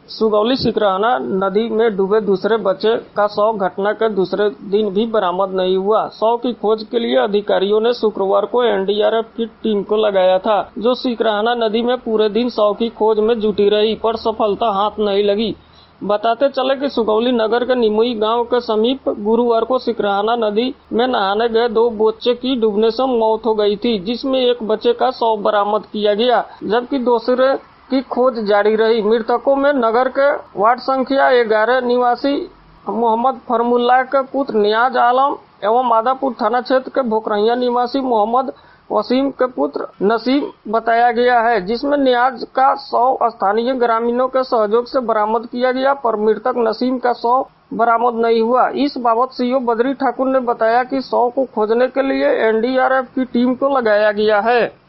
सुगौली सिकरहना नदी में डूबे दूसरे बच्चे का शव घटना के दूसरे दिन भी बरामद नहीं हुआ। शव की खोज के लिए अधिकारियों ने शुक्रवार को एनडीआरएफ की टीम को लगाया था, जो सिकरहना नदी में पूरे दिन शव की खोज में जुटी रही, पर सफलता हाथ नहीं लगी। बताते चले कि सुगौली नगर के निमुई गांव के समीप गुरुवार को सिकरहना नदी में नहाने गए 2 बच्चे की डूबने से मौत हो गई थी, जिसमें एक बच्चे का शव बरामद किया गया, जबकि दूसरे की खोज जारी रही। मृतकों में नगर के वार्ड संख्या 11 निवासी मोहम्मद फरमुल्लाह के पुत्र नियाज आलम एवं मादापुर थाना क्षेत्र के भोकरहिया निवासी मोहम्मद वसीम के पुत्र नसीम बताया गया है, जिसमें नियाज का शव स्थानीय ग्रामीणों के सहयोग से बरामद किया गया, पर मृतक नसीम का शव बरामद नहीं हुआ। इस बाबत सीओ बद्री ठाकुर ने बताया कि शव को खोजने के लिए एनडीआरएफ की टीम को लगाया गया है।